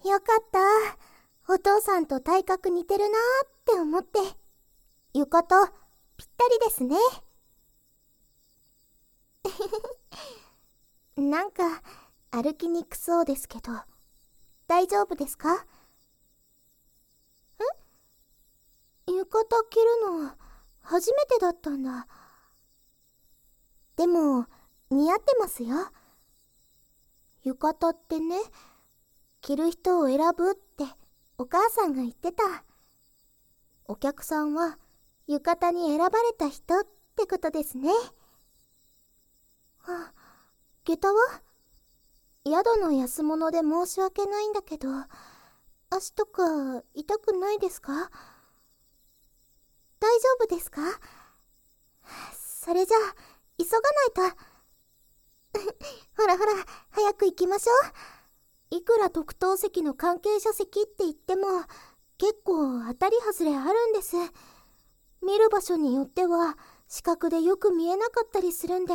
よかった。お父さんと体格似てるなーって思って。床とぴったりですね。なんか歩きにくそうですけど、大丈夫ですか？浴衣着るの初めてだったんだ。でも似合ってますよ。浴衣ってね、着る人を選ぶってお母さんが言ってた。お客さんは浴衣に選ばれた人ってことですね。下駄は？宿の安物で申し訳ないんだけど、足とか痛くないですか？大丈夫ですか？それじゃあ急がないと。ほらほら、早く行きましょう。いくら特等席の関係者席って言っても結構当たり外れあるんです。見る場所によっては視覚でよく見えなかったりするんで。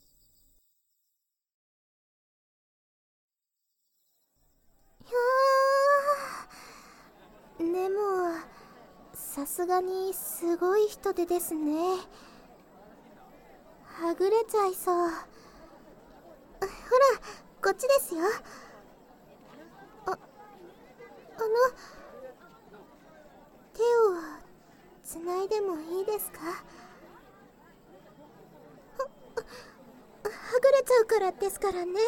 でもさすがにすごい人手ですね。はぐれちゃいそう。ほら、こっちですよ。あの手をつないでもいいですか？はぐれちゃうからですからね。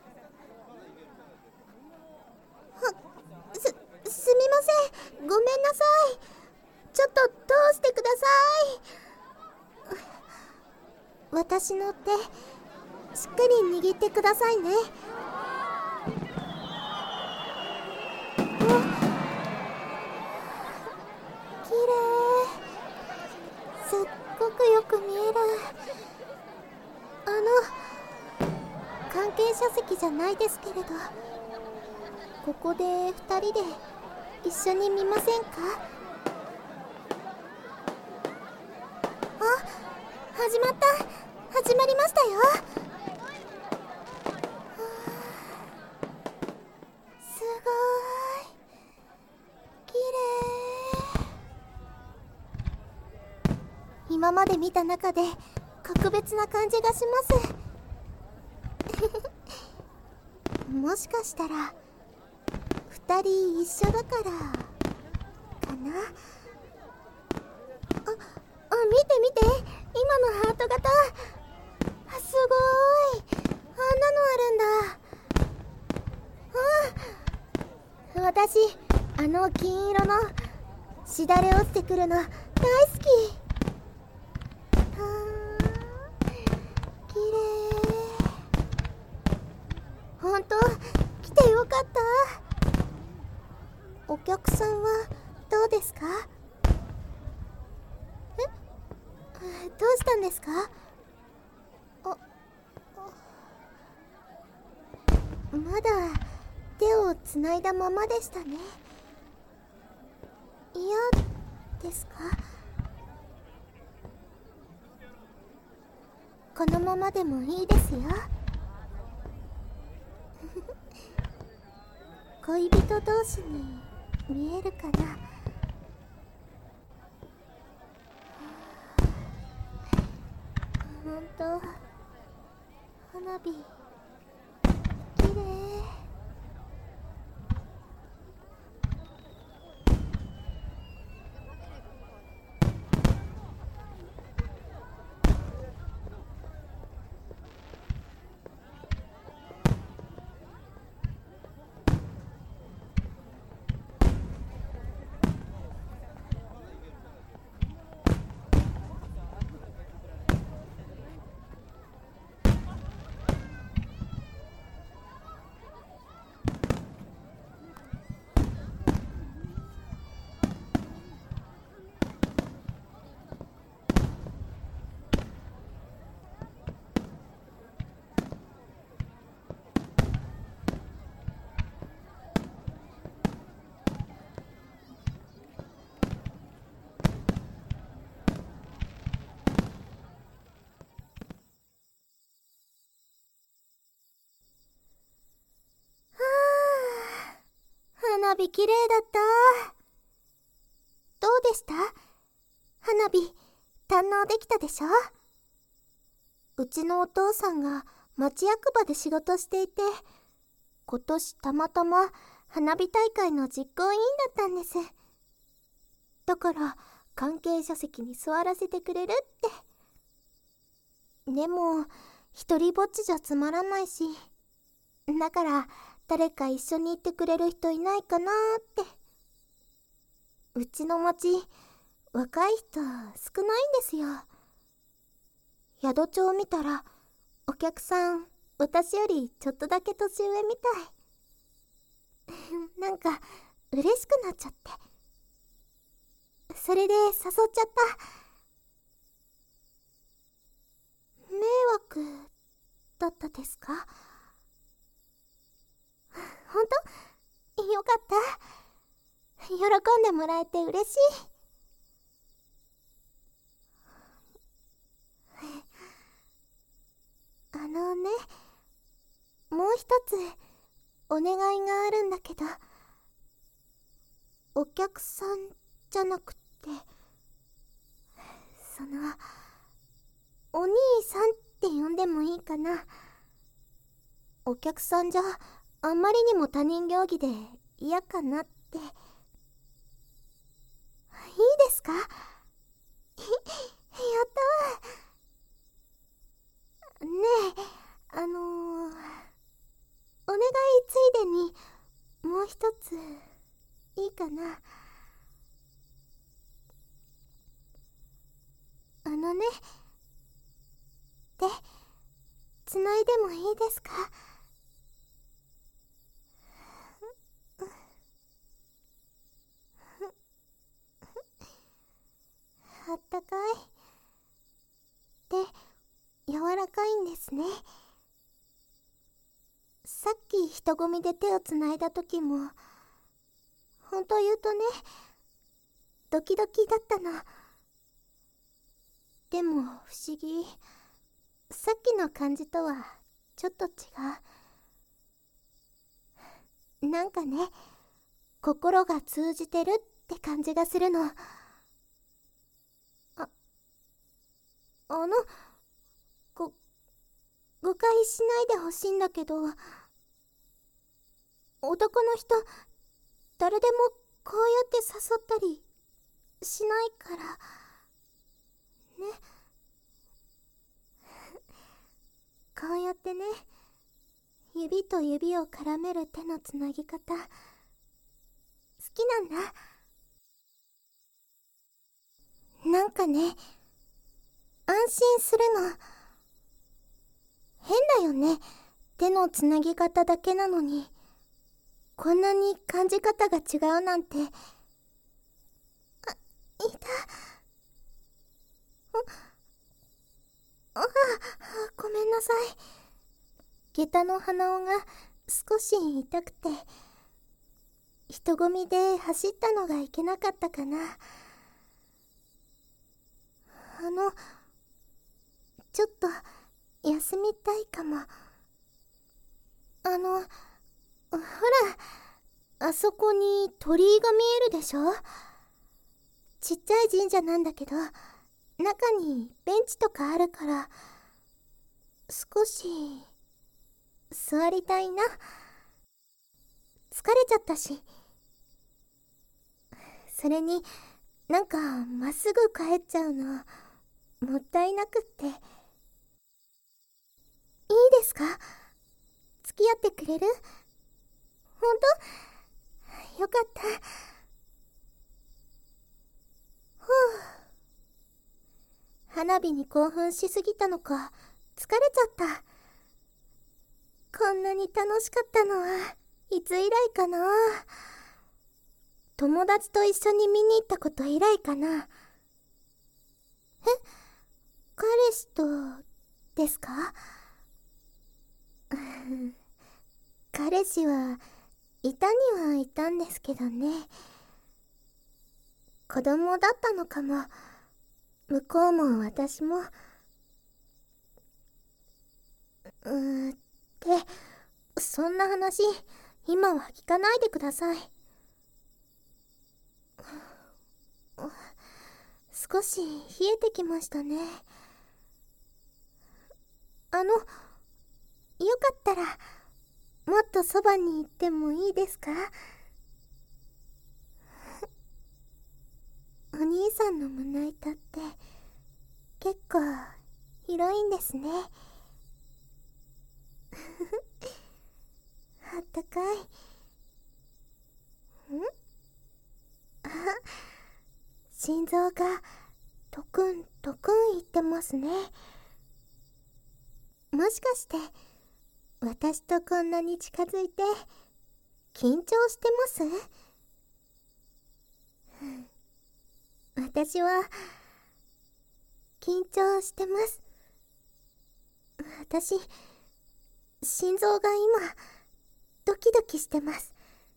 すみません、ごめんなさい。ちょっと通してください。私の手しっかり握ってくださいね。きれい、すっごくよく見える。関係者席じゃないですけれど、ここで2人で一緒に見ませんか？始まりましたよ。すごーい、きれい。今まで見た中で格別な感じがします。もしかしたら2人一緒だからかな。見て見て、今のハート型。すごーい、あんなのあるんだ。私金色のしだれ落ちてくるの大好き。きれい。ほんと来てよかった。お客さんはどうですか？どうしたんですか？まだ手をつないだままでしたね。嫌ですか？このままでもいいですよ。恋人同士に見えるかな。ほんと花火きれい。 花火きれいだった。どうでした？花火堪能できたでしょ？うちのお父さんが町役場で仕事していて、今年たまたま花火大会の実行委員だったんです。だから関係者席に座らせてくれるって。でも一人ぼっちじゃつまらないし、だから誰か一緒に行ってくれる人いないかなって。うちの町若い人少ないんですよ。宿帳見たらお客さん私よりちょっとだけ年上みたい。なんか嬉しくなっちゃって、それで誘っちゃった。迷惑だったですか？本当？よかった。喜んでもらえて嬉しい。もう一つお願いがあるんだけど、お客さんじゃなくて、お兄さんって呼んでもいいかな。お客さんじゃあんまりにも他人行儀で嫌かなって。いいですか？やったー。ねえ、お願いついでにもう一ついいかな。手つないでもいいですか？あったかい。手柔らかいんですね。さっき人混みで手をつないだ時も、本当言うとね、ドキドキだったの。でも不思議、さっきの感じとはちょっと違う。なんかね、心が通じてるって感じがするの。あの、ご誤解しないでほしいんだけど、男の人誰でもこうやって誘ったりしないからね。こうやってね、指と指を絡める手のつなぎ方好きなんだ。なんかね、安心するの。変だよね、手のつなぎ方だけなのにこんなに感じ方が違うなんて。いた。ごめんなさい。下駄の鼻緒が少し痛くて、人混みで走ったのがいけなかったかな。ちょっと休みたいかも。ほら、あそこに鳥居が見えるでしょ？ちっちゃい神社なんだけど、中にベンチとかあるから少し座りたいな。疲れちゃったし。それになんかまっすぐ帰っちゃうのもったいなくって。いいですか？付き合ってくれる？ほんと？よかった。ふう。花火に興奮しすぎたのか疲れちゃった。こんなに楽しかったのはいつ以来かな。友達と一緒に見に行ったこと以来かな。彼氏とですか？彼氏はいたにはいたんですけどね。子供だったのかも。向こうも私も。そんな話今は聞かないでください。 少し冷えてきましたね。よかったらもっとそばに行ってもいいですか？お兄さんの胸板って結構広いんですね。あったかい。あ、心臓がトクントクン言ってますね。もしかして私とこんなに近づいて緊張してます？私は緊張してます。私、心臓が今ドキドキしてます。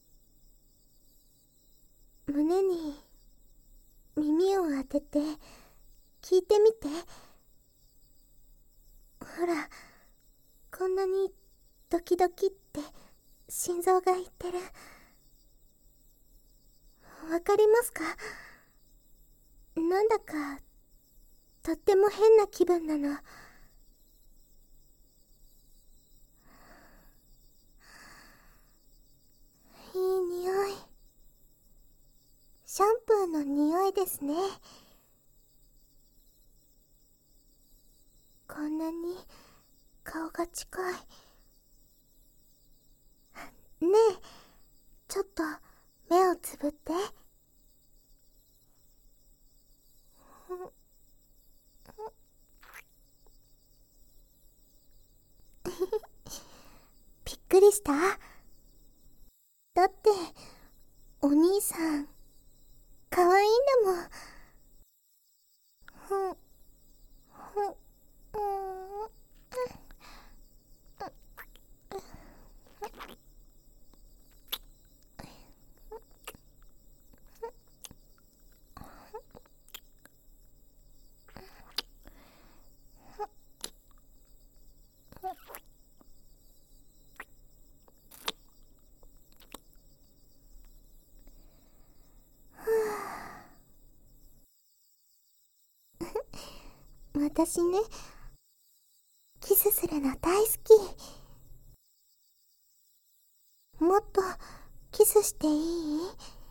胸に耳を当てて聞いてみて。ほら、こんなにドキドキって心臓が言ってる。わかりますか？なんだかとっても変な気分なの。いい匂い。シャンプーの匂いですね。こんなに顔が近い。ねえ、ちょっと目をつぶって。びっくりした？だってお兄さん可愛いんだもん。ふんふん、私ね、キスするの大好き。もっとキスしていい？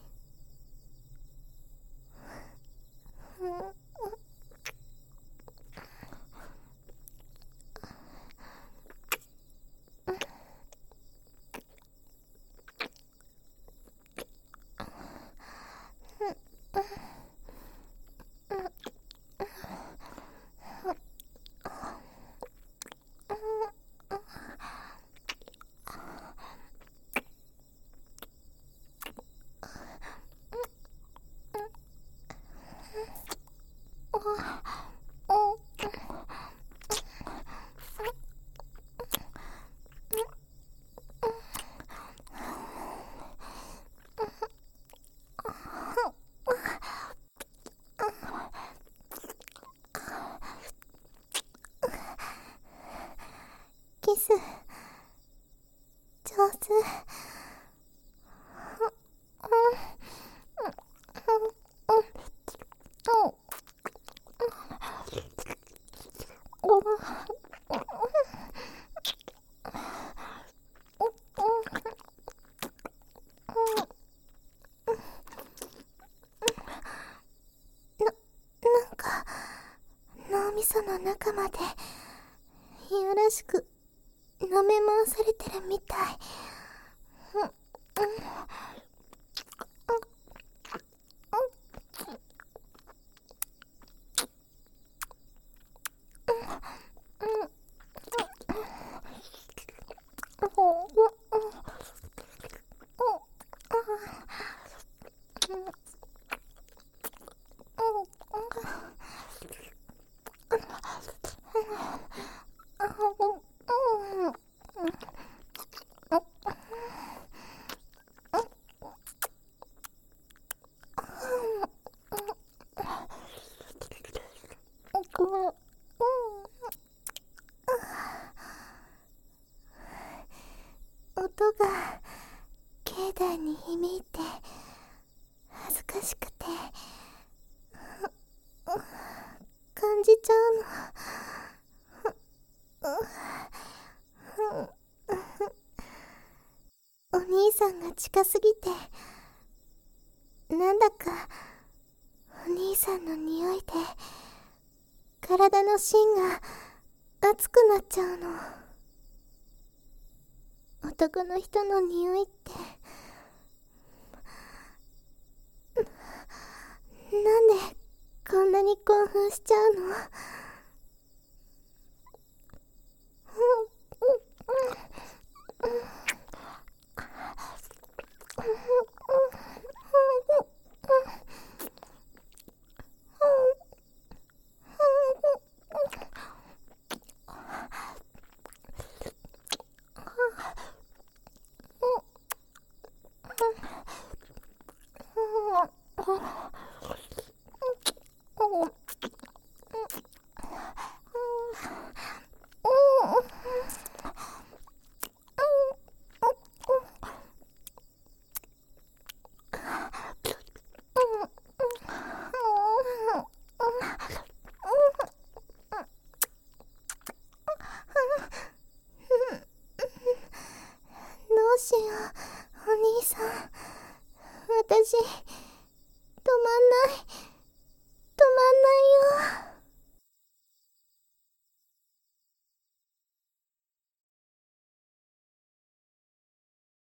キス上手。なんか脳みその中までいやらしく舐め回されてるみたい。音が境内に響いて恥ずかしくて近すぎて、なんだかお兄さんの匂いで体の芯が熱くなっちゃうの。男の人の匂いってなんでこんなに興奮しちゃうの？どうしよう、お兄さん。私、止まんない。